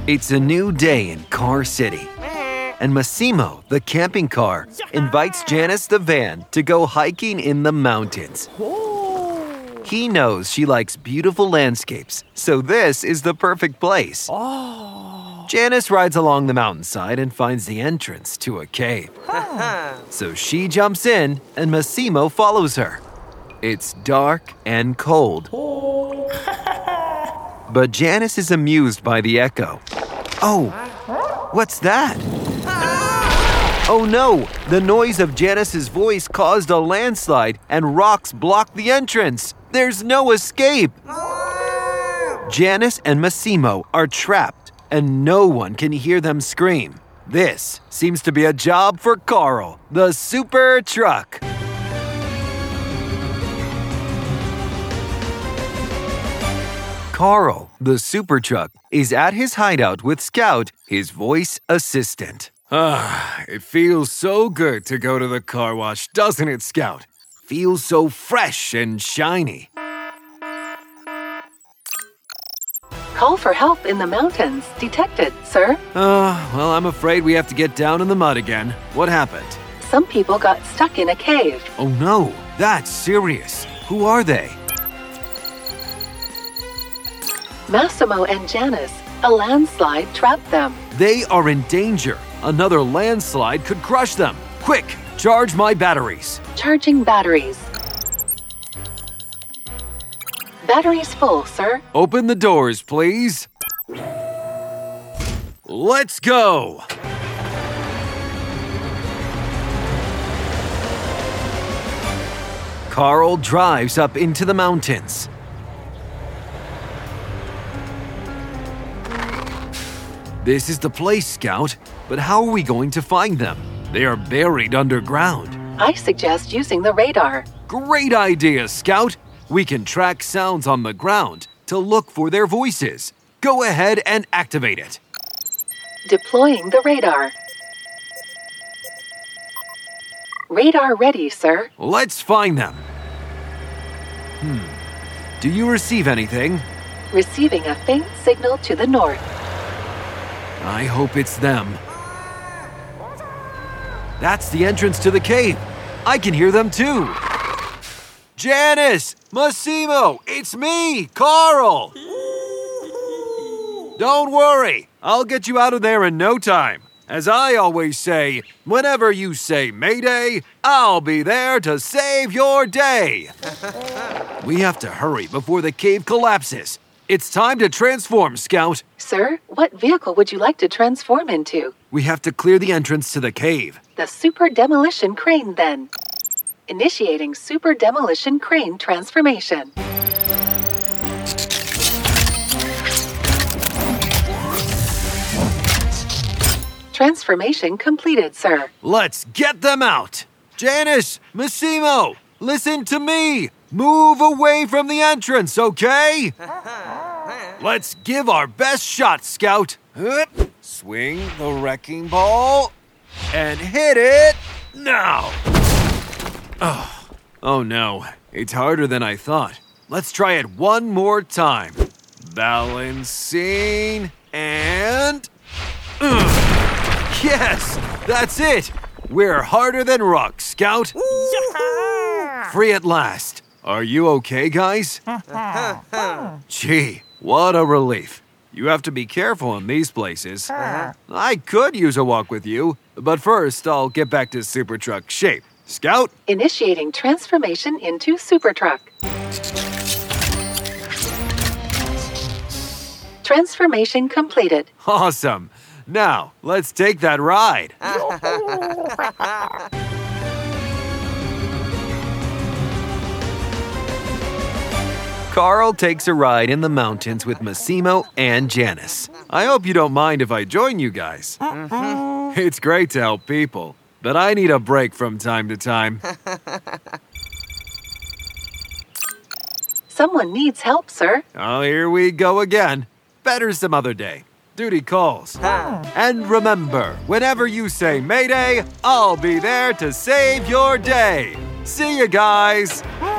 It's a new day in Car City. And Massimo, the camping car, invites Janice the van to go hiking in the mountains. He knows she likes beautiful landscapes, so this is the perfect place. Janice rides along the mountainside and finds the entrance to a cave. So she jumps in and Massimo follows her. It's dark and cold. But Janice is amused by the echo. Oh, what's that? Oh no, the noise of Janice's voice caused a landslide and rocks blocked the entrance. There's no escape. Janice and Massimo are trapped and no one can hear them scream. This seems to be a job for Carl, the super truck. Carl, the super truck, is at his hideout with Scout, his voice assistant. It feels so good to go to the car wash, doesn't it, Scout? Feels so fresh and shiny. Call for help in the mountains detected, sir. Well, I'm afraid we have to get down in the mud again. What happened? Some people got stuck in a cave. Oh no, that's serious. Who are they? Massimo and Janice, a landslide trapped them. They are in danger. Another landslide could crush them. Quick, charge my batteries. Charging batteries. Batteries full, sir. Open the doors, please. Let's go! Carl drives up into the mountains. This is the place, Scout. But how are we going to find them? They are buried underground. I suggest using the radar. Great idea, Scout. We can track sounds on the ground to look for their voices. Go ahead and activate it. Deploying the radar. Radar ready, sir. Let's find them. Do you receive anything? Receiving a faint signal to the north. I hope it's them. That's the entrance to the cave. I can hear them too. Janice! Massimo! It's me, Carl! Don't worry. I'll get you out of there in no time. As I always say, whenever you say Mayday, I'll be there to save your day. We have to hurry before the cave collapses. It's time to transform, Scout. Sir, what vehicle would you like to transform into? We have to clear the entrance to the cave. The Super Demolition Crane, then. Initiating Super Demolition Crane transformation. Transformation completed, sir. Let's get them out. Janice, Massimo, listen to me. Move away from the entrance, okay? Let's give our best shot, Scout. Swing the wrecking ball and hit it now. Oh no, it's harder than I thought. Let's try it one more time. Balancing and... Yes, that's it. We're harder than rocks, Scout. Free at last. Are you okay, guys? Gee, what a relief. You have to be careful in these places. I could use a walk with you, but first I'll get back to Super Truck shape. Scout? Initiating transformation into Super Truck. Transformation completed. Awesome. Now, let's take that ride. Carl takes a ride in the mountains with Massimo and Janice. I hope you don't mind if I join you guys. It's great to help people, but I need a break from time to time. Someone needs help, sir. Oh, here we go again. Better some other day. Duty calls. And remember, whenever you say Mayday, I'll be there to save your day. See you guys.